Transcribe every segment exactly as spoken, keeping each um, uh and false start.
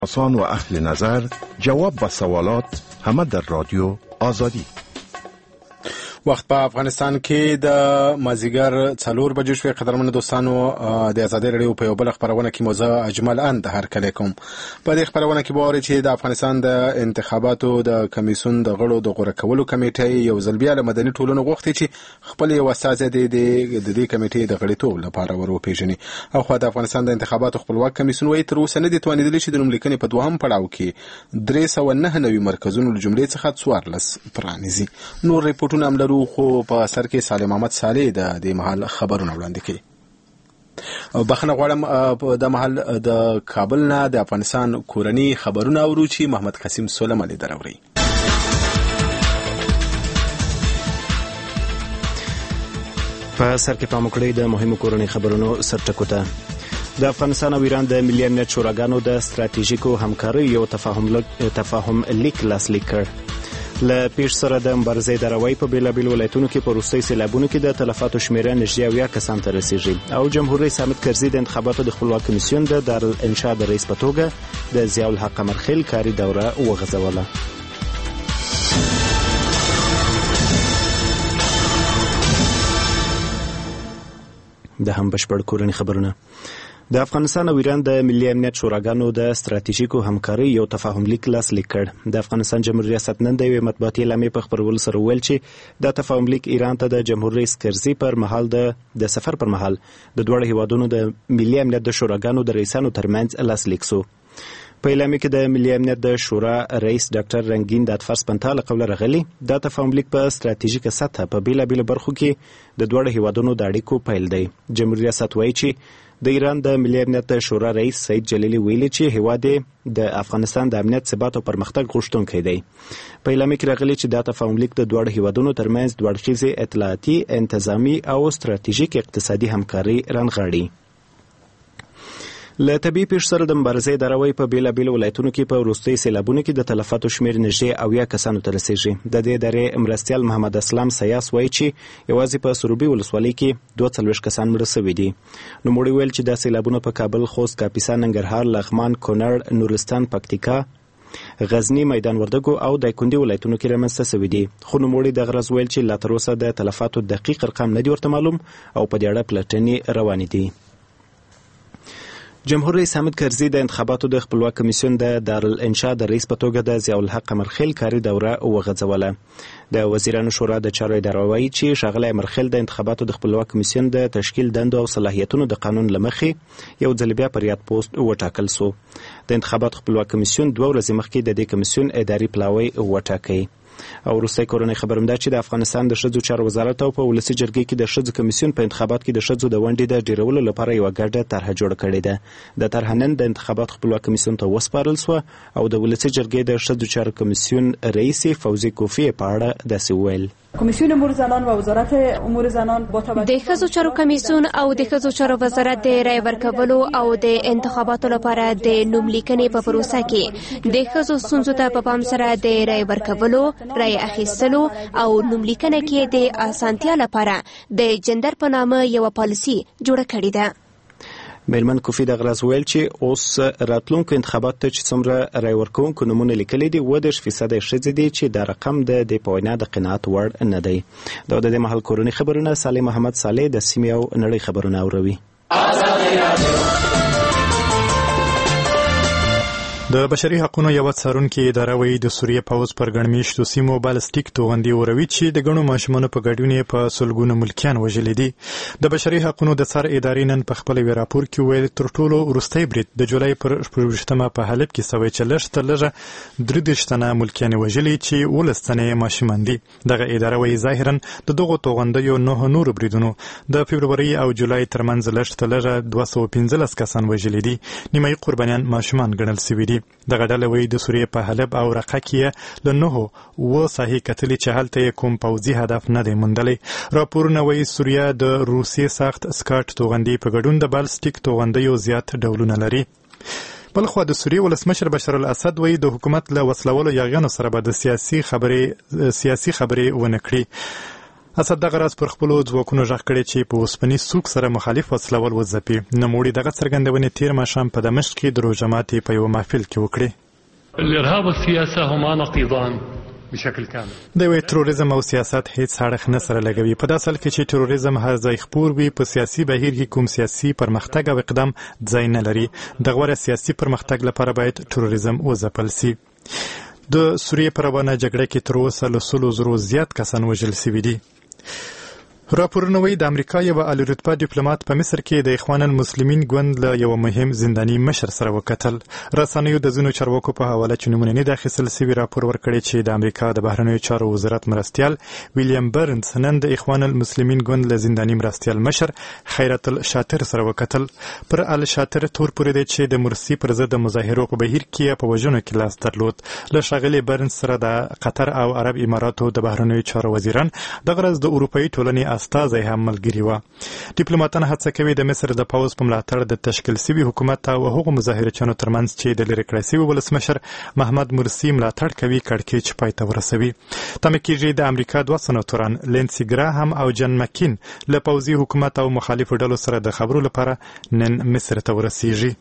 آسان و اهل نظر جواب و سوالات همه در رادیو آزادی. وخت په افغانستان کې د مازیګر څلور بجې شوې. قدرمنو دوستانو، د ازادي رادیو په یو بل خبرونه کې موضوع اجمل اند هر کله کوم په دې خبرونه کې باور چې د افغانستان د انتخاباتو د کمیسیون د غړو د غوړه کولو کمیټې یو ځل بیا له مدني ټولنو غوښتي چې خپل یو استازی د دې کمیټې د غړیتوب لپاره وروپیژني. او خو د افغانستان د انتخاباتو خپلواک کمیسیون وایي تر اوسه نه دي توانیدلی چې د نوملیکنې په دوهم پړاو کې درې سوه نهه نوي مرکزونو له جملې څخه څوارلس پرانیزي. نور ریپورټونه هم خو په سر کې سالم محمد صالح د دې محل خبرونه وړاندې کړي. بخنه غواړم د محل د کابل نه د افغانستان کورنی خبرونه اورو چې محمد قاسم سولم علي دراوري. په سر کې پام وکړئ د مهمو کورنی خبرونو سرټکوته. د افغانستان او ایران د ملي امنیت شوراګانو د ستراتیژیکو همکارۍ یو تفاهم تفاهم لیک لاسلیک کړ. له پیش سره د مبارزې د روي په بیلابیل ولایتونو کې په وروستي سیلابونو کې د تلفاتو شمیره نږدې اویا کسان ته رسیږي. او جمهور رئیس حامد کرزي د انتخاباتو د خپلواک کمیسیون د دارالانشا د رئیس په توګه د ضیاء الحق قمرخیل کاري دوره وغځوله. د هم بشپړ کورنی خبرونه. د افغانستان او ایران د ملي امنیت شوراګانو د ستراتیژیکو همکارۍ یو تفاهم لیک لاسلیک کړ. د افغانستان جمهوریت ریاست نن د یوې مطبوعاتي اعلامیې په خپرولو سره وویل چې دا تفاهم لیک ایران ته د جمهور رئیس کرزي پر مهال د د سفر پر مهال د دوه هیوادونو د ملي امنیت د شوراګانو د رئیسانو ترمنځ لاسلیک شو. په اعلامیه کې د ملي امنیت د شورا رئیس ډاکټر رنگین دادفر سپنتا له قوله راغلی دا تفاهم لیک په ستراتیژیکه سطحه په بیلابیلو برخو کې د دوه هیوادونو د اړیکو پیل دی. جمهور ریاست وایي چې د ایران د ملي امنیت د شورا رئیس سید جلیلی ویلي چې هیواد د افغانستان د امنیت ثبات او پرمختګ غوښتونکی دی. په اعلامیه کې راغلی چې دا تفاهم لیک د دوه هیوادونو ترمنځ دوه اړخیزې اطلاعاتي، انتظامی او ستراتیژیک اقتصادي همکاري رانغاړي. له طبیعي پیښو سره د مبارزې د روي په بیلابیلو ولایتونو کې په وروستي سیلابونو کې د تلفاتو شمېر نږدې اویا کسانو ته رسیږي. د دې ادارې مرستیال محمد اسلام سیاس وایي چې یوازې په سروبي ولسوالۍ کې دوه څلوېښت کسان مړه شوي دي. نوموړي ویل چې دا سیلابونه په کابل، خوست، کاپیسا، ننګرهار، لغمان، کونړ، نورستان، پکتیکا، غزنی، میدان وردګو او دایکنډي ولایتونو کې رامنځته شوي دي. خو نوموړي دغه ورځ ویل چې لا تر اوسه د تلفاتو دقیق ارقام نه دي ورته معلوم او په دې اړه پلټنې روانې دي. جمهور رئیس حامد کرزي د انتخاباتو د خپلواک کمیسیون د دارالانشا د رئیس په توګه د ضیاء الحق قمرخیل کاري دوره وغځوله. د وزیرانو شورا د چارو اداره وایي چې ښاغلی قمرخیل د انتخاباتو د خپلواک کمیسیون د تشکیل دندو او صلاحیتونو د قانون له مخې یو ځل بیا پر یاد پوسټ وټاکل سو. د انتخاباتو خپلواک کمیسیون دوه ورځې مخکې د دې کمیسیون اداري پلاوی وټاکي. او وروستی کورنۍ خبر هم دا چې د افغانستان د ښځو چارو وزارت او په ولسي جرګې کې د ښځو کمیسیون په انتخابات کې د ښځو د ونډې د ډیرولو لپاره یوه ګډه طرحه جوړه کړې ده. د طرحه نن د انتخابات خپلواک کمیسیون ته وسپارل سوه او د ولسي جرګې د ښځو چارو کمیسیون رئیس فوزي کوفی په اړه داسې وویل: کمیسیون امور زنان و وزارت امور زنان با توجه د ښځو چارو کمیسیون او د ښځو چارو وزارت د رای ورکولو او د انتخاباتو لپاره د نوملیکنې په پروسه کې د ښځو ستونزو ته په پام سره د رای ورکولو، رای اخیستلو او نوملیکنه کې د اسانتیا لپاره د جندر په نامه یو پالیسي جوړه کړې ده. میرمن کوفی دغه ورځ ویل چې اوس راتلونکو انتخاباتو ته چې څومره رای ورکوونکو نومونه لیکلي دي اووه دېرش فیصده یې ښځې دي چې دا رقم د دې په وینا د قناعت وړ نه دی. دا د دې مهال کورني خبرونه صالح محمد صالح د سیمې او نړۍ خبرونه اوروي. د بشري حقوقو یو څارونکي اداره وایي د سوریه پوځ پر ګڼمیشتو سیمو بالستیک توغندي وروي چې د ګڼو ماشومانو په ګډون په سلګونو ملکیان وژلي دي. د بشري حقوقو د څار ادارې نن په خپل وی راپور کې ویل تر ټولو وروستی برید د جولای پر شپږمه په حلب کې سوی چې لږ تر لږه درې دېرش تنه ملکیان وژلي چې اوولس تنه ماشومان دي. دغه اداره وایي ظاهرا د دغو توغندیو نه نور بریدونو د فبروري او جولای ترمنځ لږ تر لږه دوه سوه پنځلس کسان وژلي دي. نیمایي قربانیان ماشومان ګڼل شوي دي. دغه ډله وایي د سوریې په حلب او رقه کې له نهو اووه ساحې کتلي چې هلته یې کوم پوځي هدف نه دی موندلی. راپورونه وایي سوریه د روسیې ساخت سکاټ توغندي په ګډون د بالستیک توغندیو زیات ډولونه لري. بلخوا د سوریې ولسمشر بشار الاسد وایي د حکومت له وسلوالو یاغیانو سره به د سیاسي خبرې سیاسي خبرې ونه کړي. اسد دغه راز پر خپلو ځواکونو غږ کړی چې په اوسپنیز څوک سره مخالف وسلول وځپي. نوموړي دغه څرګندونې تیر ماښام په دمشق کې د روژه ماتي په یوه محفل کې وکړې. الارهاب والسیاسه هما نقیضان بشکل کامل. د وی تروریزم او سیاست هیڅ اړخ نه سره لګوي. په داسې حال کې چې تروریزم هر ځای خپور وي، په سیاسي بهیر کې کوم سیاسي پرمختګ او اقدام ځای نه لري. د غوره سیاسي پرمختګ لپاره باید تروریزم وځپل سي. د سوریې په روانه جګړه کې تر اوسه له سلو زرو زیات کسان وژل شوي دي. راپورونه وایي د امریکا یوه اعلی رتبه ډیپلوماټ په مصر کې د اخوان المسلمین ګوند له یوه مهم زنداني مشر سره وکتل. رسنیو د ځینو چارواکو په حواله چې نومونه نه دي اخیستل سوي راپور ورکړی چې د امریکا د بهرنیو چارو وزارت مرستیال ویلیام برنز نن د اخوان المسلمین ګوند له زنداني مرستیال مشر خیرت الشاطر سره وکتل. پر الشاطر تور پورې دی چې د مرسي پر ضد د مظاهرو په بهیر کې په وژنو کې لاس درلود. له ښاغلي برنز سره د قطر او عرب اماراتو د بهرنیو چارو وزیران دغه ورځ د اروپایي ټولنې استازی هم ملګري وه. ډیپلوماتان هڅه کوي د مصر د پوځ په ملاتړ د تشکیل سوي حکومت او هغو مظاهرچیانو ترمنځ چې د لرې کړای سوي ولسمشر محمد مرسي ملاتړ کوي کړکېچ پای ته ورسوي. تمه کېږي د امریکا دوه سناتوران لینسي ګراهام او جن مکین له پوځي حکومت او مخالفو ډلو سره د خبرو لپاره نن مصر ته ورسیږي.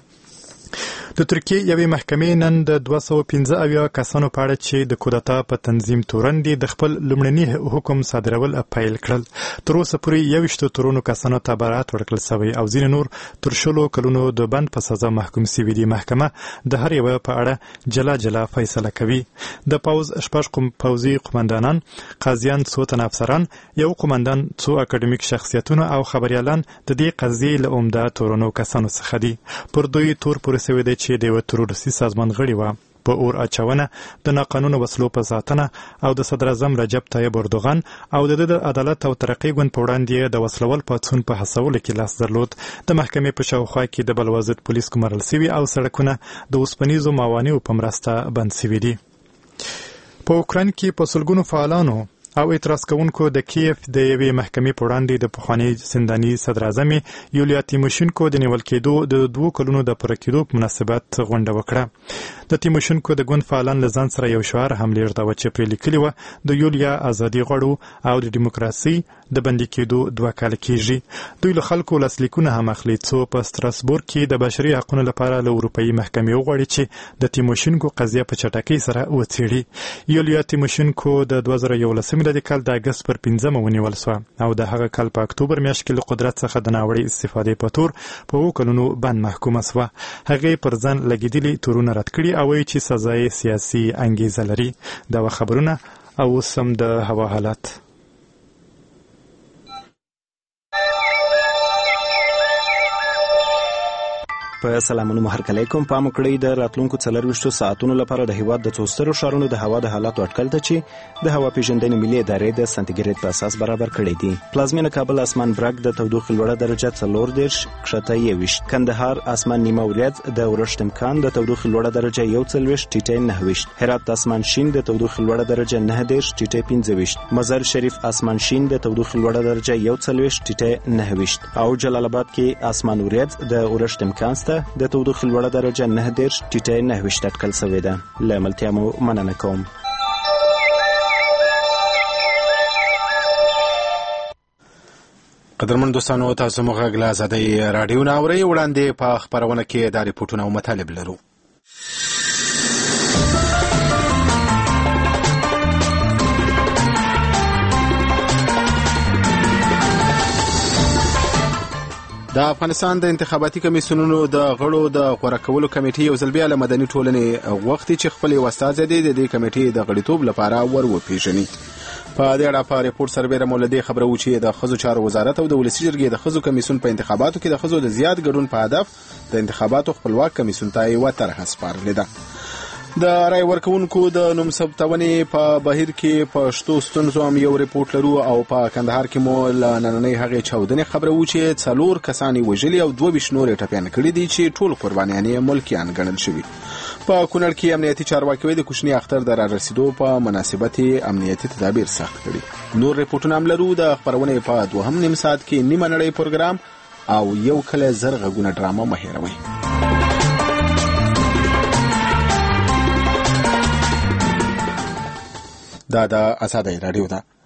د ترکیې یوې محکمې نن د دوه سوه پنځه اویا کسانو په اړه چې د کودتا په تنظیم تورن دي د خپل لومړني حکم صادرول پیل کړل. تر اوسه پورې یویشتو تورنو کسانو ته برات ورکړل سوی او ځینې نور تر شلو کلونو د بند په سزا محکوم سوي دي. محکمه د هر یوه په اړه جلا جلا فیصله کوي. د پوځ شپږ پوځي قمندانان، قاضیان، څو تنه افسران، یو قمندان، څو اکاډمیک شخصیتونه او خبریالان د دې قضیې له عمده تورنو کسانو څخه دي. پر دوی تور پورې سوی دی چې د یوه تروریستي سازمان غړي وه. په اور اچونه، د ناقانونه وسلو په ساتنه او د صدر اعظم رجب طیب اردوغان او د د عدالت او ترقۍ ګوند په وړاندې د وسلوال پاڅون په هڅولو کې لاس درلود. د محکمې په شاوخوا کې د بلوازد پولیس ګمارل سوي او سړکونه د اوسپنیزو موانعو په مرسته بند سوي دي. په اوکراین کې په سلګونو فعالانو او اعتراض کوونکو د کیف د یوې محکمې په وړاندې د پخواني زنداني صدر اعظم یولیا تیموشینکو د نیول کېدو د دوو کلونو د پوره کېدو په مناسبت غونډه وکړه. د تیموشینکو د ګوند فعالان له ځان سره یو شعار هم لېږداوه چې پرې لیکلي وه د یولیا ازادي غواړو او د ډیموکراسۍ د بندي کېدو دوه کاله کېږي. دوی له خلکو لاسلیکونه هم اخلي څو په ستراسبورګ کې د بشري حقونو لپاره له اروپایي محکمې وغواړي چې د تیموشینکو قضیه په چټکۍ سره وڅېړي. یولیا تیموشینکو د دوه زره یولسم میلادي کال د اګست پر پنځمه ونیول سوه او د هغه کال په اکتوبر میاشت کې له قدرت څخه د ناوړې استفادې په تور په اووه کلونو بند محکومه سوه. هغې پر ځان لګېدلي تورونه رد کړي او وایي چې سزا یې سیاسي انګیزه لري. دا وه خبرونه او اوس هم د هوا حالت. په سلامونو هرکلی کوم. پام وکړئ د راتلونکو څلرویشتو ساعتونو لپاره د هیواد د څو سترو ښارونو د هوا د حالاتو اټکل ته چې د هوا پیژندنې ملي ادارې د سانتیګریډ په اساس برابر کړی دي. پلازمینه کابل اسمان برګ د تودوخې لوړه درجه څلور دېرش، کښته یوویشت. کندهار اسمان نیمه ورځ د اورښت امکان، د تودوخې لوړه درجه یو څلوېښت، ټیټه نهه ویشت. هرات اسمان شین، د تودوخې لوړه درجه نهه دېرش، ټیټه پنځه ویشت. مزار شریف اسمان شین، د تودوخې لوړه درجه یو څلوېښت، ټیټه نهه ویشت. او جلال آباد کې اسمان ورځ د اورښت امکان شته، د تودوخې لوړه درجه نهه دېرش، ټیټه نهه ویشت اټکل شوې ده. له ملتیا مو مننه کوم. قدرمن دوستانو، تاسو مو غږ له ازادۍ راډیو نه اورئ. وړاندې په خپرونه کې دا ریپورټونه او مطالب لرو. د افغانستان د انتخاباتي کمیسیونونو د غړو د غوره کولو کمیټې یو ځل بیا له مدني ټولنې غوښتي چې خپل یو استازی د دې کمیټې د غړیتوب لپاره ور وپېژني. په دې اړه په ریپورت سربیره مولدي خبره و چې د ښځو چارو وزارت او د ولسي جرګې د ښځو کمیسیون په انتخاباتو کې د ښځو د زیات ګډون په هدف د انتخاباتو خپلواک کمیسیون ته یوه طرحه سپارلې ده. د رای ورکوونکو د نوم ثبتونې په بهیر کې په شتو ستونزو هم یو ریپورت لرو او په کندهار کې مو له نننۍ هغې چاودنې خبره و چې څلور کسان یې وژلي او دوه ویشت نور یې ټپیان کړي دي چې ټول قربانیان یې ملکیان ګڼل شوي. په کونړ کې امنیتي چارواکي د کوچني اختر د رارسېدو په مناسبت امنیتي تدابیر سخت کړي. نور ریپورټونه هم لرو. د خپرونې په دوهم نیم ساعت کې نیمه نړۍ پروګرام او یو کله زر غږونه ډرامه مه هېروئ. دا د ازادۍ راډیو ده.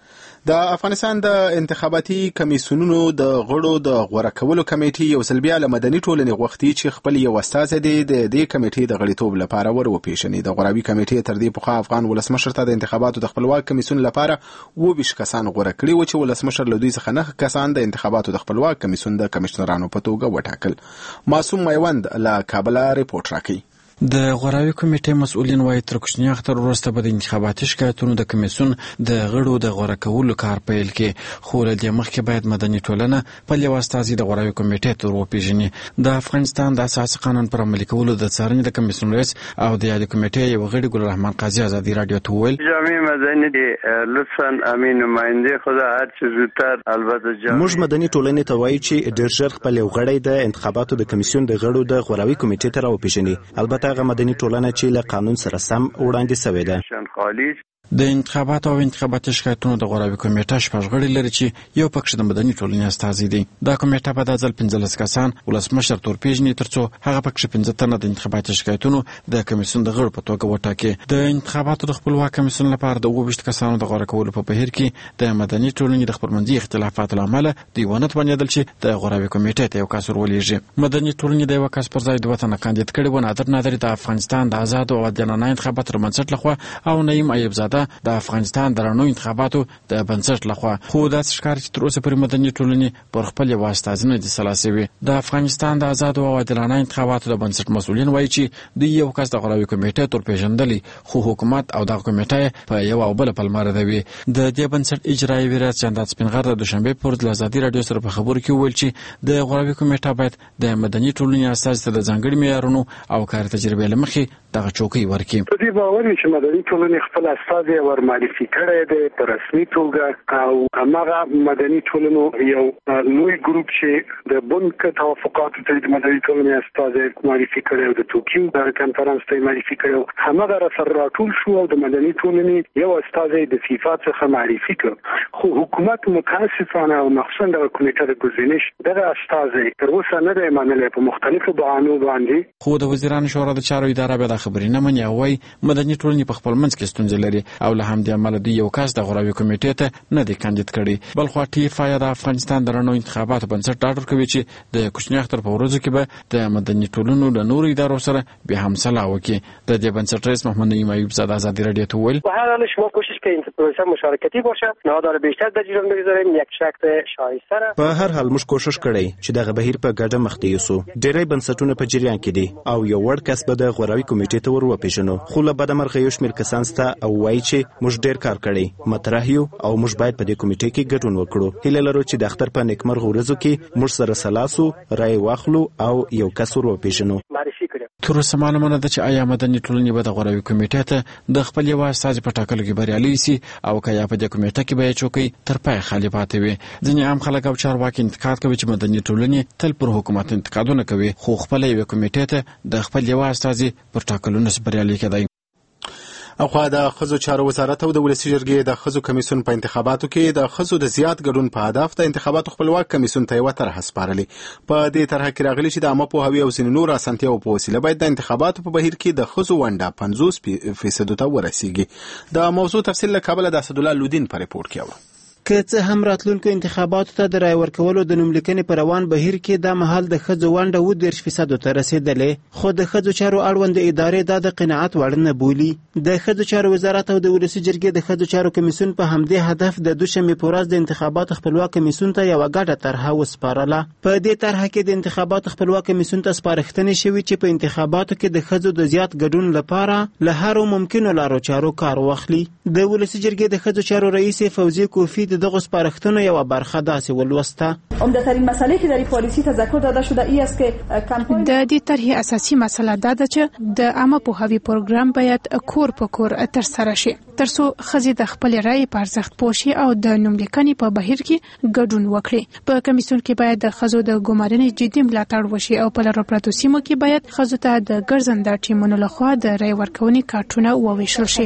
د افغانستان د انتخاباتي کمیسیونونو د غړو د غوړه کولو کمیټې یو ځل بیا له مدني ټولنې غوښتي چې خپل یو استازی دی د دې کمیټې د غړیتوب لپاره ور وپیژني. د غوراوي کمیټې تر دې پخوا افغان ولسمشر ته د انتخاباتو د خپلواک کمیسیون لپاره اووه ویشت کسان غوره کړي و چې ولسمشر له دوی څخه نه کسان د انتخاباتو د خپلواک کمیسیون د کمشنرانو په توګه وټاکل. معصوم میوند له کابل رپورټ راکړي. د غوراوي کمیټې مسؤلین وايي تر کوچني اختر وروسته به د انتخاباتي شکایتونو د کمیسیون د غړو د غوره کولو کار پیل کړي، خو له دې مخکې باید مدني ټولنه په یو استازي د غوراوي کمیټې تر وپیژني. د افغانستان د اساسي قانون پر عملي کولو د څارنې د کمیسیون رئیس او د یادې کمیټې یو غړي ګل رحمان قاضي ازادي رادیو ته وویل جامع مدني دي لطفا امین نماینده خدا هر څه زودتر البته جامع موږ مدني ټولنې ته وایي چې ډېر ژر خپل یو غړی د انتخاباتو د کمیسیون د غړو د غوراوي کمیټې ته راوپیژني. البته هغه مدني ټولنه چې له قانون سره سم وړاندې شوې ده. د انتخاباتو او انتخاباتي شکایتونو د غوراوي کمیټه شپږ غړي لري چې یو پکښ د مدني ټولنې استازي دي. دا کمیټه په دځل پنځلس کسان ولسمشر تور پیژني ترڅو هغه پکښ پنځه تنه د انتخاباتي شکایتونو د کمیسیون د غړو په توګه وټاکي. د انتخاباتو د خپلواک کمیسیون لپاره د اووه ویشت کسانو د غوره کولو په بهیر کې د مدني ټولنې د خپلمنځي اختلافاتو له امله دوی ونه توانېدل چې د غوراوي کمیټې ته یو کس ورولېږي. مدني ټولنې د یو کس پر ځای دوه تنه کاندید کړي و. نادر نادري د افغانستان د آزاد او عادلانه انتخاباتو پر بنسټ لخوا او نعیم ایوب زاده د افغانستان د رڼو انتخاباتو د بنسټ لخوا. خو داسې ښکاري چې تر اوسه پورې مدني ټولنې پر خپل یو استازي نه دي سلا شوي. د افغانستان د آزاد او عادلانه انتخاباتو د بنسټ مسؤلین وایي چې دوی یو کس د غوراوي کمیټې تور پیژندلی، خو حکومت او دغه کمیټه په یو او بل پلمه ردوي. د دې بنسټ اجرایي ریاست جندات سپینغر د دوشنبه پر ورځ ازادي رادیو سره په خبرو کې وویل چې د غوراوي کمیټه باید د مدني ټولنې استازي ته د ځانګړي معیارونو او کار تجربې له مخې دغه چوکۍ ورکړي. په دې باور چې مدني ټولنې خپل استازي ور معرفي کړی دی په رسمي توګه، او هغه مدني ټولنو یو لوی ګروپ چې د بنک توافقاتو ته د مدني ټولنې استازي معرفي کړی او د توکیو د کنفرانس ته معرفي کړی، همغه را سره راټول شو او د مدني ټولنې یو استازي د فیفا څخه معرفي کړ. خو حکومت متاسفانه او مخصوصا د کمیټه د ګزینش دغه استازي تر اوسه نه دی منلی په مختلفو بهانو باندې. خو د وزیرانو شورا د چارو اداره به خبرې نه مني او وايي مدني ټولنې په خپل منځ کې ستونزې لري او له همدې امله دوی یو کس د غوراوي کمیټې ته نه دی کاندید کړی. بل خوا ټیفا د افغانستان د رڼو انتخاباتو بنسټ ډاډ ورکوي چې د کوچني اختر په ورځو کې به د مدني ټولنو له نورو ادارو سره بیا هم سلا وکړي. د دې بنسټ رئیس محمد نعیم ایوب زاده ازادی رادیو ته وویل به هر حال شما کوشش کنید که پروسه مشارکتی باشه، نهادار بیشتر در جریان بگذاریم، یک شکل شایسته. په هر حال موږ کوشش کړی چې دغه بهیر په ګډه مخ ته یوسو. ډېری بنسټونه په جریان کې دي او یو وړ کس به د غوراوي کمیټې ته ور وپیژنو. خو له بده مرغه یو شمېر کسان سته او وایي چې موږ ډېر کار کړی، مطرح یو او موږ باید په دې کمیټې کې ګډون وکړو. هیله لرو چې د اختر په نیکمرغه ورځو کې موږ سره سلاسو رای واخلو او یو کس ور وپیژنو. تر اوسه معلومه نه ده چې آیا مدني ټولنې به د غوراوي کمیټې ته د خپل یو استازي په ټاکلو کې بریالي سي او که یا په دې کمیټه کې به یې چوکۍ تر پای خالي پاتې وي. ځینې عام خلک او چارواکي انتقاد کوي چې مدني ټولنې تل پر حکومت انتقادونه کوي، خو خپل یو کمیټې ته د خپل یو استازي پر ټاکلو نشي بریالي کېدای. اخوا د ښځو چارو وزارت او د ولسي جرګې د ښځو کمیسیون په انتخاباتو کې د ښځو د زیات ګډون په هدف د انتخاباتو خپلواک کمیسیون ته یوه طرحه سپارلې. په دې طرحه کې راغلي چې د عامه پوهاوي او ځینې نورو اسانتیاوو په وسیله باید د انتخاباتو په بهیر کې د ښځو ونډه پنځوس فیصدو ته ورسیږي. د موضوع تفصیل له کابله د اسدالله لودین په رپورټ کې اورو. که څه هم راتلونکو انتخاباتو ته د رای ورکولو د نوملیکنې په روان بهیر کې دا مهال د ښځو ونډه اووه دېرش فیصدو ته رسېدلې، خو د ښځو چارو اړوند ادارې دا د قناعت وړ نه بولي. د ښځو چارو وزارت او د ولسي جرګې د ښځو چارو کمیسیون په همدې هدف د دوشنبې په ورځ د انتخاباتو خپلواک کمیسیون ته یوه ګډه طرحه وسپارله. په دې طرحه کې د انتخاباتو خپلواک کمیسیون ته سپارښتنې شوي چې په انتخاباتو کې د ښځو د زیات ګډون لپاره له هرو ممکنو لارو چارو کار واخلي. د ولسي جرګې د ښځو چارو رئیس فوزیه کوفی د دغو سپارښتنو یوه برخه داسې ولوسته. عمده‌ترین مسئله که در این پالیسی تذکر داده شده ای است که کمپاین د دې طرحې اساسي مسله دا ده چې د عامه پوهاوي پروګرام باید کور په کور ترسره شي ترڅو ښځې د خپل رایې په ارزښت پوه شي او د نوملیکنې په بهیر کې ګډون وکړي. په کمیسیون کې باید د ښځو د ګمارنې جدي ملاتړ وشي او په لرو پرتو سیمو کې باید ښځو ته د ګرځنده ټیمونو لخوا د رای ورکونې کارتونه وویشل شي.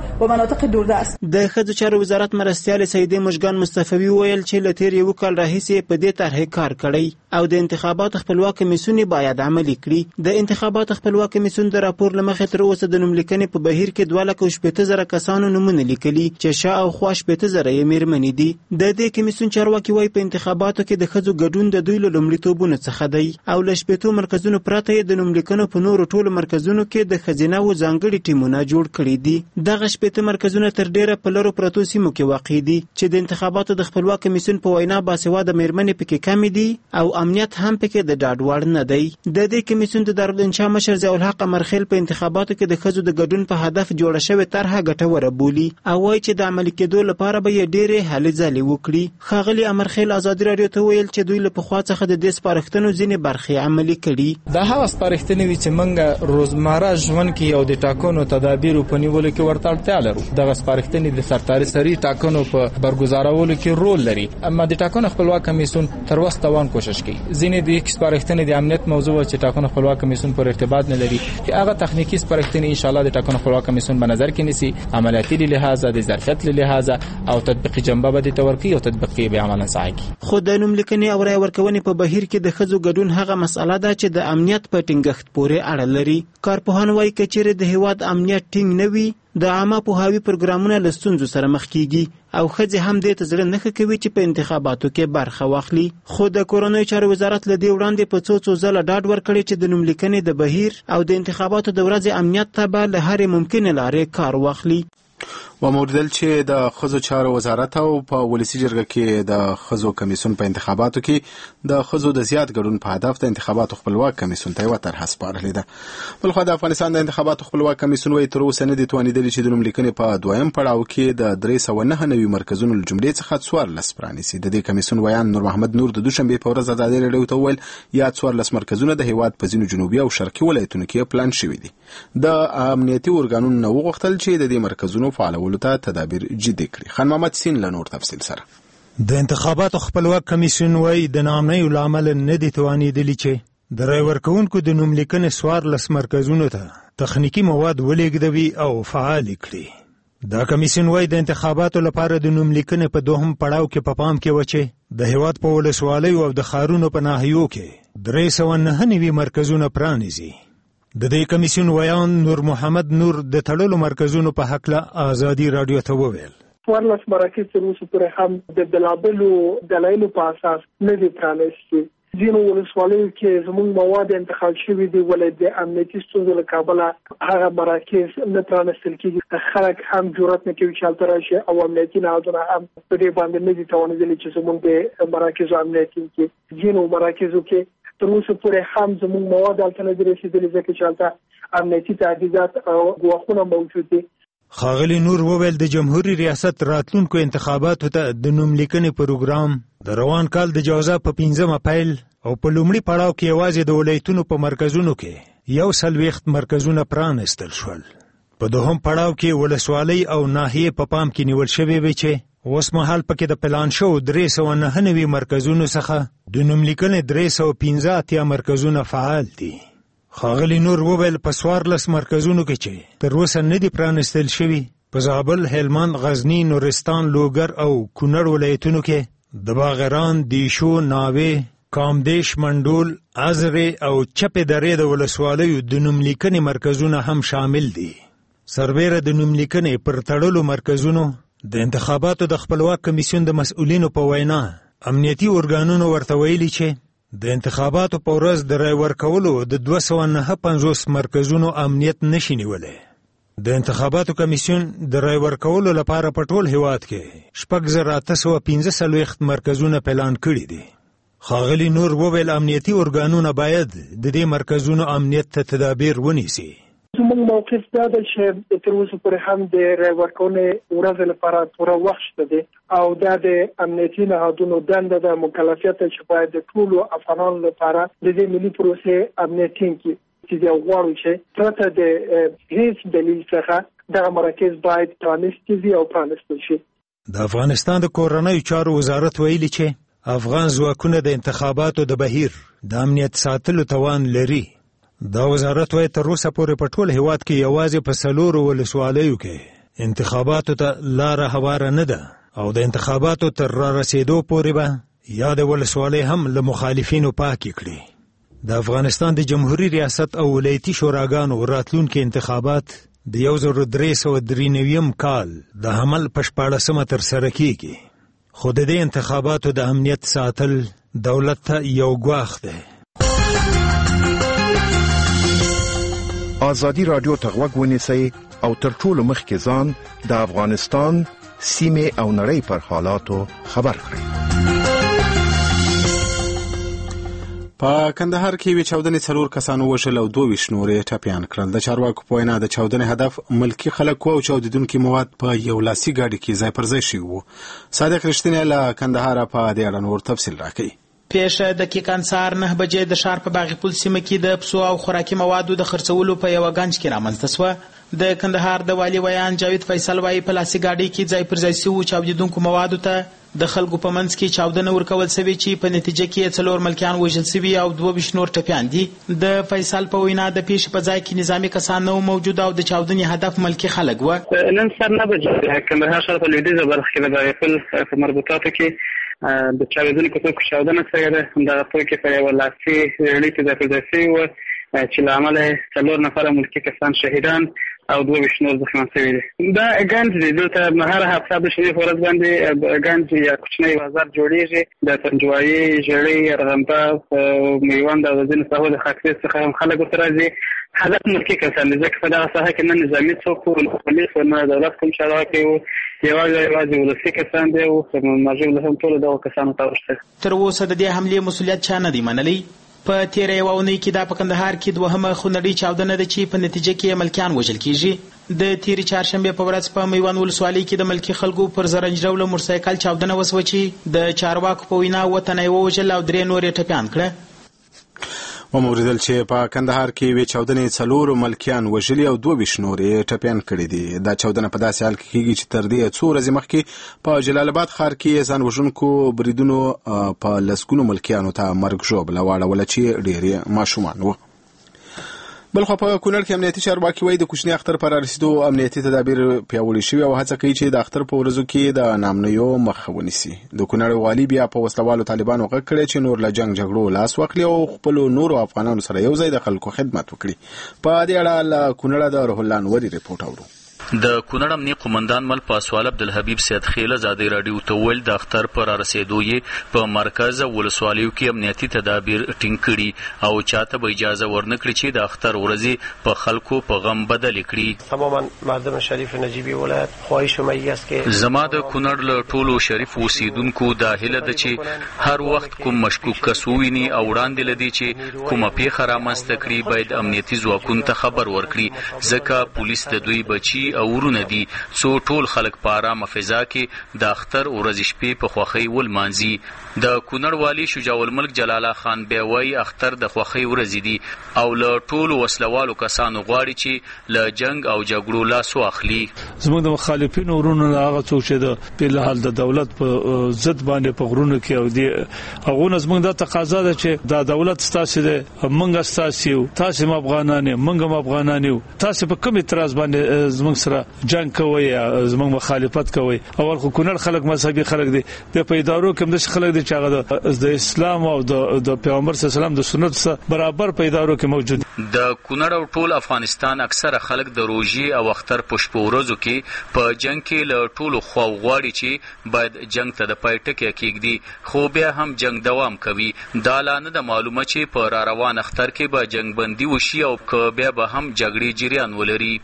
د ښځو چارو وزارت مرستیال سیدې مشګان مصطفی ویل چې له تیر یو کال راهیسې په دې طرحې کار کړی او د انتخاباتو خپلواک کمیسیون باید عملي کړي. د انتخاباتو خپلواک کمیسیون د راپور له مخې تر اوسه د نوملیکنې په بهیر کې دوه لکه شپېته زره کسانو کسانو نومونه لیکلي چې شا او خوا شپېته زره یې مېرمنې دي. د دې کمیسیون چارواکي وایي په انتخاباتو کې د ښځو ګډون د دوی له لومړیتوبونو څخه دی او له شپېتو مرکزونو پرته یې د نوملیکنو په نورو ټولو مرکزونو کې د ښځیناوو ځانګړي ټیمونه جوړ کړي دي. دغه شپېته مرکزونه تر ډېره په لرو پرتو سیمو کې واقع دي چې د انتخاباتو د خپلواک کمیسیون په وینا باسواده مېرمنې پکې کمې دي او امنیت هم پکې د ډاډ وړ نه دی. د دې کمیسیون د دارالانشا مشر ضیاءالحق امرخیل په انتخاباتو کې د ښځو د ګډون په هدف جوړه شوې طرحه ګټوره بولي او وایي چې د عملي کېدو لپاره به یې ډېرې هلې ځلې وکړي. ښاغلي امرخیل ازادي راډیو ته ویل چې دوی له پخوا څخه د دې سپارښتنو ځینې برخې عملي کړي. دا هغه سپارښتنې وي چې موږ روزمره ژوند کې او د ټاکنو تدابیرو په نیولو کې ورته اړتیا لرو. دغه سپارښتنې د سرتاري سري ټاکنو په برګزارولو کې رول لري، اما د ټاکنو خپلواک کمیسیون تر اوسه توان کوشش کوي. ځینې د سپارښتنې د امنیت موضوع چې ټاکنو خپلواک کمیسیون پر ارتباط نه لري چې هغه تخنیکی سپارښتنې ان شاء الله د ټاکنو خپلواک کمیسیون په نظر کې نیسي، عملیاتي لحاظه د ظرفیت لحاظه او تطبیقي جنبه به د تورکی او تطبیقي به عملاً ساعي. خو د نوملیکنې او رای ورکونې په بهیر کې د ښځو ګډون هغه مسله ده چې د امنیت په ټینګښت پورې اړه لري. کارپوهان وایي که چیرې د هیواد امنیت ټینګ نه وي د عامه پوهاوي پروګرامونه له ستونزو سره مخ کیږي او ښځې هم دې ته زړه نه ښه کوي چې په انتخاباتو کې برخه واخلي. خو د کورنیو چارو وزارت له دې وړاندې په څو څو ځله ډاډ ورکړی چې د نوملیکنې د بهیر او د انتخاباتو د ورځې امنیت ته به له هرې ممکنې لارې کار واخلي. وموردل چې د ښځو چارو وزارت او په ولسی جرګه کې د ښځو کمیسیون په انتخاباتو کې د ښځو د زیات ګډون په هدف د انتخاباتو خپلواک کمیسیون ته یوه طرحه سپارلې ده. بلخوا د افغانستان د انتخاباتو خپلواک کمیسیون وایي تر اوسه نه دي توانېدلي چې د نوملیکنې په دویم پړاو کې د درې سوه نهه نوي مرکزونو له جملې څخه څوارلس پرانیسي. د دې کمیسیون ویان نور محمد نور د دوشنبې په ورځ ازادي راډیو ته وویل یا څوارلس مرکزونه د هیواد په ځینو جنوبي او شرقي ولایتونو کې پلان شوي دي. د امنیتي ارګانونو نه وغوښتل چې د دې مرکزونو فعالولو ته تدابیر جدي کړي. خان محمد سین له نور تفصیل سره د انتخاباتو خپلواک کمیسیون وایي د ناامنیو له امله نه دي توانېدلي چې د رای ورکوونکو د نوملیکنې څوارلس مرکزونو ته تخنیکي مواد ولېږدوي او فعال کړي. دا کمیسیون وایي د انتخاباتو لپاره د نوملیکنې په دوهم پړاو کې په پام کې و چې د هیواد په ولسوالیو او د ښارونو په ناحیو کې درې سوه نهه نوي مرکزونه پرانیزي. د دې کمیسیون ویان نور محمد نور د تړلو مرکزونو په هکله ازادي راډیو ته وویل څوارلس مراکز تر اوسه پورې هم د بېلابېلو دلایلو په اساس نه دي پرانیستي. ځینو ولسوالیو کې زموږ مواد انتقال شوي دي ولې د امنیتي ستونزو له کبله هغه مراکز نه پرانیستل کېږي. خلک هم جرأت نه کوي چې هلته راشي او امنیتي نهادونه هم په دې باندې نه دي توانېدلي چې زموږ د مراکزو امنیت کړي. ځینو مراکزو کې تر اوسه پورې هم زموږ مواد هلته نه دي رسېدلي ځکه چې هلته امنیتي تهدیدات او ګواښونه موجود دي. ښاغلي نور وویل د جمهوري ریاست راتلونکو انتخاباتو ته د نوملیکنې پروګرام د روان کال د جوزا په پنځمه پیل او په لومړي پړاو کې یوازې د ولایتونو په مرکزونو کې یو څلوېښت مرکزونه پرانیستل شول. په دوهم پړاو کې ولسوالۍ او ناحیې په پام کې نیول شوې وې چې اوس مهال پکې د پلان شوو درې سوه نهه نوي مرکزونو څخه د نوملیکنې درې سوه پنځه اتیا مرکزونه فعال دي. ښاغلي نور وویل په څوارلس مرکزونو کې چې تر اوسه نه دي پرانیستل شوي په زابل، هلمند، غزني، نورستان، لوګر او کونړ ولایتونو کې د باغران، دیشو، ناوې، کامدیش، منډول، ازرې او چپې درې د ولسوالیو د نوملیکنې مرکزونه هم شامل دي. سربیره د نوملیکنې پر تړلو مرکزونو د انتخاباتو د خپلواک کمیسیون د مسؤلینو په وینا امنیتي ارګانونو ورته ویلي چې د انتخاباتو په ورځ د رای ورکولو د دوه سوه نهه پنځوس مرکزونو امنیت نشي نیولی. د انتخاباتو کمیسیون د رای ورکولو لپاره په ټول هیواد کې شپږ زره اته سوه پنځه څلوېښت مرکزونه پلان کړي دي. ښاغلي نور وویل امنیتي ارګانونه باید د دې مرکزونو امنیت ته تدابیر ونیسي. زموږ موقف دا ده چې تر اوسه پورې هم د رای ورکونې ورځ لپاره پوره وخت شته دی او دا د امنیتي نهادونو دنده ده، مکلفیت ده چې باید د ټولو افغانانو لپاره د دې ملي پروسې امنیت ټینګ کړي. چې دا غواړو چې پرته د هیڅ دلیل څخه دغه مراکز باید پرانیستي وي او پرانیستل شي. د افغانستان د کورنیو چارو وزارت ویلي چې افغان ځواکونه د انتخاباتو د بهیر د امنیت ساتلو توان لري. دا وزارت وایي تر اوسه پورې په ټول هیواد کې یوازې په څلورو ولسوالیو کې انتخاباتو ته لاره هواره نه ده او د انتخاباتو تر را رسېدو پورې به یا د ولسوالۍ هم له مخالفینو پاکې کړي. د افغانستان د جمهوري ریاست او ولایتي شوراګانو راتلونکي انتخابات د یو زر درې سوه درې نوي کال د حمل په شپاړسمه ترسره کیږي، خو د دې انتخاباتو د امنیت ساتل دولت ته یو ګواښ دی. آزادي رادیو ته غوږ ونیسئ او تر ټولو مخکې ځان د افغانستان سیمې او نړۍ پر حالاتو خبر کړئ. په کندهار کې وی چاودنې څلور کسانو وژل او دوه ویشت نورې ټپیان کړل. د چارواکو په وینا د چاودنې هدف ملکی خلک او چاودیدونکي مواد په یو لاسي ګاډي کې ځای پر ځای شوي وو. صادق رښتینی له کندهار په دې اړه نور تفصیل راکړي. پیښه دقیقاً سهار نه بجې د ښار په باغی پل سیمه کې د پسو او خوراکي موادو د خرڅولو په یوه ګنج کې رامنځته شوه. د کندهار د والي ویان جاوید فیصل وایي په لاسي ګاډي کې ځای پر ځای شوو چاودیدونکو موادو ته د خلکو په منځ کې چاودنه ورکول شوې چې په نتیجه کې څلور ملکیان وژل شوي او دوه ویشت نور ټپیان دي. د فیصل په وینا د پیښې په ځای کې نظامي کسان نه موجود او د چاودنې هدف ملکي خلک وو. نن سهار نه بجې کندهار ښار په لویدیځه برخه کې د باغی پل په مربوطاتو کې د چاودنې په توګه چاودنه شوې ده. همدغه توګه په یوه لاسي ګاډي کې ځای پر ځای شوي وو چې له امله څلور نفره ملکي کسان شهیدان او دوه ویشت نور زخمیان شوي دي. دا ګنج دی، دلته هره هفته د شریف ورځ باندې ګنج یا کوچنی بازار جوړیږي. د پنجوایي، ژړۍ، ارغنداب، میوند او ځینې ساحو د خاکریز څخه هم خلک ورته راځي. هدف ملکي کسان دي، ځکه په دغه ساحه کې نه نظامي څوک وو، نه پولیس وو، نه دولت کوم چارواکي وو، یوازې یوازې ولسي کسان دي او ماژب له هم ټولو دغو کسانو ته وشته. تر اوسه د دې حملې مسؤلیت چا نه دی منلی. په تیره یوه اونۍ کې دا په کندهار کې دوهمه خونړۍ چاودنه ده چې په نتیجه کې ملکیان وژل کیږي. د تیرې چهارشنبې په ورځ په میوند ولسوالۍ کې د ملکي خلکو پر زرنج ډوله موټرسایکل چاودنه وسوه چې د چارواکو په وینا اووه تنه یې ووژل او درې نور یې ټپیان کړه. وموریدل چې په کندهار کې وی چاودنې څلور ملکیان وژلي او دوه ویشت نور یې ټپیان کړي دي. دا چاودنه په داسې حال کې کیږي چې تر دې څو ورځې مخکې په جلال آباد ښار کې ځان وژونکو بریدونو په لسګونو ملکیانو ته مرګ ژوبله واړوله چې ډېر ماشومان وو. بلخوا په کونړ کې امنیتي چارواکي وایي د کوچني اختر پر رسیدو امنیتي تدابیر پیاوړي شوي او هڅه کوي چې د اختر په ورځو کې د نامنیو مخه ونیسي. د کونړ والي بیا په وسلوالو طالبانو غږ کړی چې نور له جنګ جګړو لاس واخلي او خپلو نورو افغانانو سره یو ځای د خلکو خدمت وکړي. په دې اړه له کونړه د روح الله انوري رپورټ اورو. د کونړ امنیه قومندان مل پاسوال عبدالحبیب سید خیل ازادي رادیو ته ویل د اختر پر رسیدو یې په مرکز ولسوالیو کې امنیتي تدابیر ټینګ کړي او چاته به اجازه ورنکړي چې د اختر ورځې په خلکو په غم بدل کړي. تماما مردم شریف نجیبی ولایت خواهش مې است که زما د کونړ له ټولو شریف اوسیدونکو دا هیله ده چې هر وخت کوم مشکوک کس وویني او وړاندې لدی چې کومه پیښه رامنځته کړي باید امنیتي ځواکونو ته خبر ورکړي، ځکه پولیس د دوی بچي او ورونه دي څو ټول خلک په ارامه فضا کې د اختر ورځې شپې په خوښۍ ولمانځي. د کونړ والي شجاع الملک جلاله خان بیا وایي اختر د خوښۍ ورځې دي او له ټولو وسلوالو کسانو غواړي چې له جنګ او جګړو لاس واخلي. زموږ د مخالفینو ورونو هغه څوک چې د په لحاظ د دولت په ضد باندې په غرونو کې او دی هغه زموږ د تقاضا ده چې دا دولت ستاسو ده، موږ ستاسو، تاسو هم افغانان یو، موږ هم افغانان یو، تاسو په کوم اعتراض باندې زموږ سره جنگ کوي، زموږ مخالفت کوي. اول خو کونړ خلک مذهبي خلک دي، د پیدارو کوم د خلک دي چې هغه د اسلام او د پیغمبر صلی الله علیه وسلم د سنت سره برابر پیدارو کې موجود. د کونړ او ټول افغانستان اکثره خلک د روژې او اختر په شپو ورځو کې په جنگ کې له ټولو خوا غواړي چې باید جنگ ته د پای ټکی کېږدي، خو بیا هم جنگ دوام کوي. دا لا نه ده معلومه چې په را روان اختر کې به جنگ بندي وشي او که بیا به هم جګړې جریان ولري.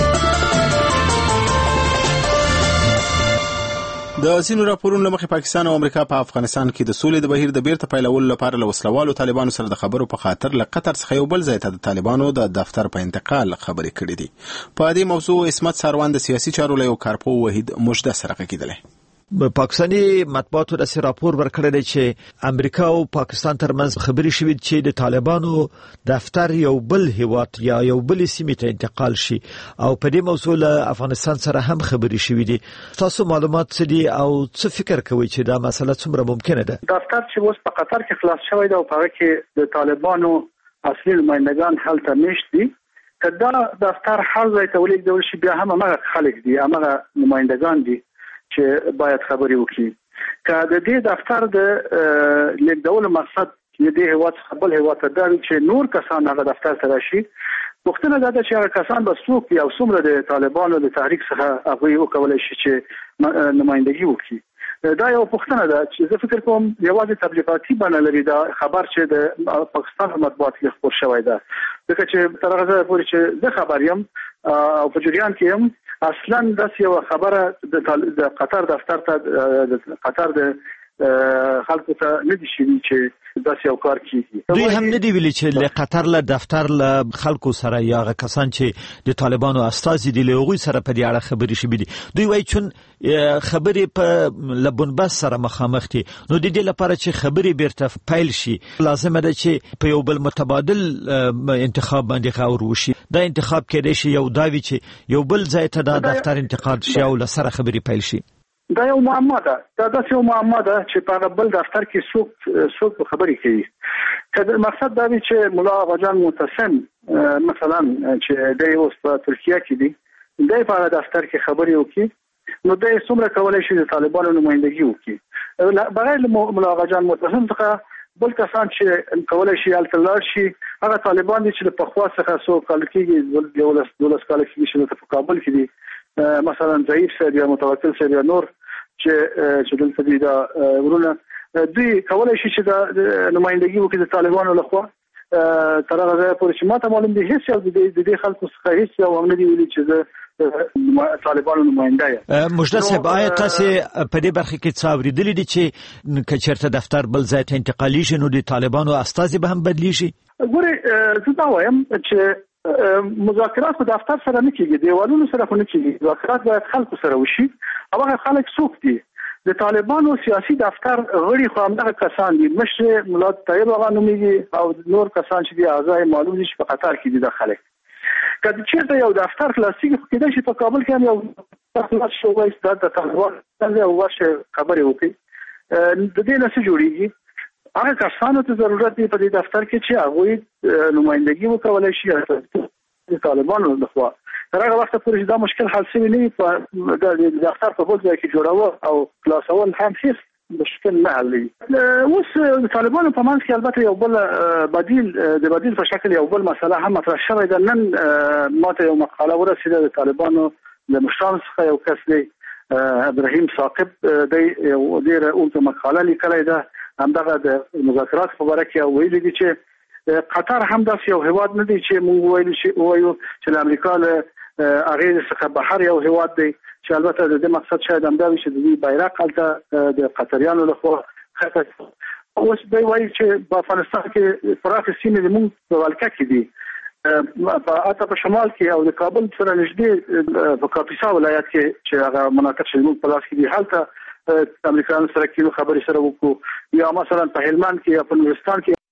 د ځینو راپورونو له مخې پاکستان او امریکا په افغانستان کې د سولې د بهیر د بیرته پیلولو لپاره له وسلوالو طالبانو سره د خبرو په خاطر له قطر څخه یو بل ځای ته د طالبانو د دفتر په انتقال خبرې کړې دي. په دې موضوع عصمت ساروان د سیاسي چارو له یو کارپو وحید مجده سره غږېدلی. پاکستاني مطبوعاتو داسې راپور ورکړی دی چې امریکا او پاکستان ترمنځ خبرې شوې چې د طالبانو دفتر یو بل هیواد یا یو بل سیمې ته انتقال شي او په دې موضوع له افغانستان سره هم خبرې شوې دي. تاسو معلومات څه دي او څه فکر کوئ چې دا مسله څومره ممکنه ده؟ دفتر چې اوس په قطر کې خلاص شوی دی او په هغه کې د طالبانو اصلي نمایندگان هلته نشته دي. که دا دفتر هر ځای ته ولېږدول شي بیا هم هغه خلک دي، هغه نمایندگان دي چې باید خبرې وکړي. که د دې دفتر د لیکدولو مقصد د دې هیواد څخه بل هیواد ته دا وي چې نور کسان هغه دفتر ته راشي، پوښتنه دا ده چې هغه کسان به څوک یا څومره د طالبانو د تحریک څخه هغه وکولای شي چې نمائندګي وکړي. دا یو پوښتنه ده چې زه فکر کوم یوازې تبلیغاتي بڼه لري دا خبر چې د پاکستان مطبوعات کې خبر شوی ده، ځکه چې تر هغه پورې چې زه خبر یم او په جریان کې یم اصلا د یو خبره د قطر دفتر ته د قطر د خلکو ته نه دي شوي چې داسې یو کار کیږي. دوی هم نه دی ویلي چې له قطر له دفتر له خلکو سره یا هغه کسان چې د طالبانو استازي دي له هغوی سره په دې اړه خبرې شوي دي. دوی وایي چون خبرې په له بنبست سره مخامخ دي نو د دې لپاره چې خبرې بیرته پیل شي لازمه ده چې په یو بل متبادل انتخاب باندې غور وشي. دا انتخاب کېدای شي یو دا وي چې یو بل ځای ته دا دفتر انتقال شي او له سره خبرې پیل شي. دا یو معما ده، دا داسې یو معما ده چې په بل دفتر کې څوک څوک خبرې کوي. که مقصد دا وي چې مولا آقاجان معتصم مثلا چې دی اوس په ترکیه کې دی، دی په دفتر کې خبرې وکړي نو دی څومره کولی شي د طالبانو نمائندګي وکړي. بغیر مولا آقاجان معتصم څخه بل کسان چې کولی شي هلته لاړ شي هغه طالبان دي چې له پخوا څخه څو کال کېږي دولس دولس کال کېږي چې په کابل کې دي، مثلا ضعیف صاحب یا متوکل صاحب یا نور چې چې دلته دي دا ورونه دوی کولای شي چې د نمائندګي وکړي د طالبانو لخوا. تر هغه ځای پورې چې ماته معلوم دي هیڅ یو د دې خلکو څخه هیڅ یو هم نه دی ویلي چې زه طالبانو نماینده یم. مجده صاحب آیا تاسو په دې برخه کې څه اورېدلي دي چې که چېرته دفتر بل ځای ته انتقالي شي نو د طالبانو استازي به هم بدلی شي؟ ګورې زه دا وایم چې مذاکرات په دفتر سره نه کیږي، دیوالونو سره خو نه کیږي، مذاکرات باید خلکو سره وشي. او هغه خلک څوک دي؟ د طالبانو سیاسي دفتر غړي خو همدغه کسان دي، مشر ملا طاهر آقا نومیږي او نور کسان چې دي اعضای معلوم دي چې په قطر کې دي. د خلک کله چې یو دفتر خلاصي کېدای شي په کابل کې هم یو خلاص شو وایي د طالبانو څنګه واشه خبرې وکړي. د دې نه څه جوړیږي؟ هغه کسانو ته ضرورت دی په دې دفتر کې چې هغه نمائندګي وکولای شي د طالبانو لخوا. تر هغه وخت پورې دا مشکل حل شوی نه وي په د دفتر په بل ځای کې جوړول او خلاصول هم هیڅ مشکل نه حلوي. اوس د طالبانو په منځ کې البته یو بل بدیل د بدیل په شکل یو بل مسله هم مطرح شوې ده. نن ماته یو مقاله ورسېده د طالبانو د مشرانو څخه یو کس دی ابراهیم ثاقب دی یو ډېره اوږده مقاله لیکلې ده همدغه د مذاکرات په باره کې ویلي دي چې قطر هم داسې یو هیواد نه دی چې موږ ویل شي وایو چې د امریکا له هغې څخه بهر یو هیواد دی چې البته د دې مقصد شاید همدا وي چې د دې بیرغ هلته د قطریانو لخوا خطه. اوس دوی وایي چې په افغانستان کې پراخې سیمې زموږ په ولکه کې دي، حتی په شمال کې او د کابل سره نږدې په کاپیسا ولایت کې چې هغه مناطق چې زموږ په لاس کې دي هلته امریکایانو سره کېنو خبرې سره وکړو، یا مثلا په هلمند کې یا په نورستان کې.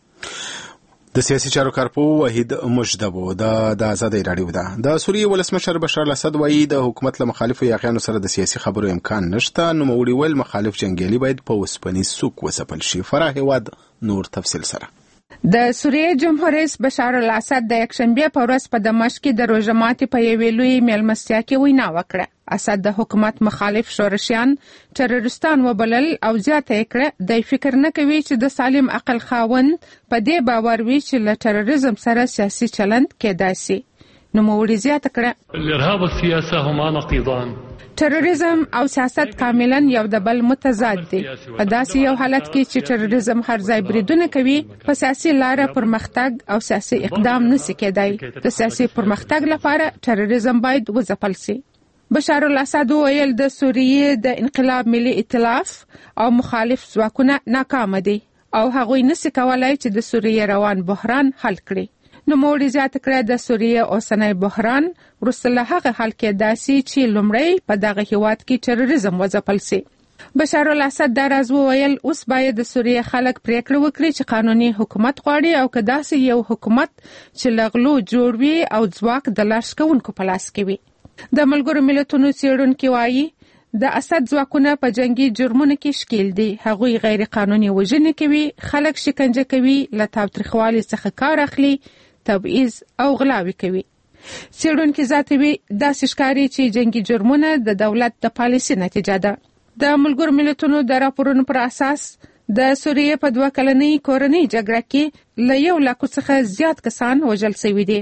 د سیاسي چارو کارپو وحید مجدبو د آزادۍ راډیو ده. د سوریې ولسمشر بشار الاسد وایي د حکومت له مخالفو یاغیانو سره د سیاسي خبرو امکان نشته. نوموړي ویل مخالف جنګیالي باید په اوسپنیز سوک وسپل شي. فراه هیواد نور تفصیل سره. د سوریې جمهور رئیس بشار الاسد د یکشنبه په ورځ په دمشق کې د روژه ماتي په یوې لوی میلمستیا کې وینا وکړه. اسد د حکومت مخالف شورشیان ترورستان وبلل او زیاته کړه د فکر نه کوي چې د سالم عقل خاوند په دې باور وي چې له تروريزم سره سیاسي چلند کېدای شي. نو موري زیاته کړه الارهاب والسیاسه هما نقيضان. تروريزم او سیاست کاملا یو د بل متضاد دي. په داسې یو حالت کې چې تروريزم هر ځای بریدونه کوي په سیاسي لار پرمختګ او سیاسي اقدام نشي کېدای. د سیاسي پرمختګ لپاره تروريزم باید وځپل شي. بشار الاسد ویل د سوریې د انقلاب ملي ائتلاف او مخالف ځواکونه ناکام دي او هغوی نشي کولای چې د سوریې روان بحران حل کړي. نو موري زیات کړه د سوریې اوسنۍ بحران ورسله هغه حل کېداسي چې لومړی په دغه هیواد کې تروريزم وځپل شي. بشار الاسد دا راز ویل اوس باید د سوریې خلک پریکړه وکړي چې قانوني حکومت غواړي او که داسې یو حکومت چې لغلو جوړ وي او ځواک د لاس کوونکو په لاس کې وي. د ملګرو ملتونو څېړونکي وایي د اسد ځواکونه په جنگي جرمونو کې ښکیل دي. هغوی غیر قانوني وژنې کوي، خلک شکنجه کوي، له تاوتریخوالي څخه کار اخلي، تبعیض او غلاوي کوي. څېړونکي زیاتوي داسې ښکاري چې جنگي جرمونه د دولت د پالیسۍ نتیجه ده. د ملګرو ملتونو د راپورونو پر اساس د سوریې په دوه کلنۍ کورنۍ جګړه کې له یو لاکو څخه زیات کسان وژل شوي دي.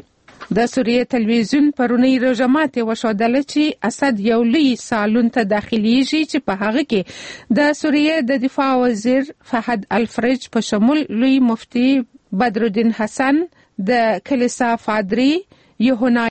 د سوریې تلویزیون پرونی روزه ماته وشودل چې اسد یو لوی سالون ته داخليږي چې په هغه کې د سوریې د دفاع وزیر فهد الفرج په شمول لوی مفتي بدرالدین حسن د کلیسا پادری یوهنا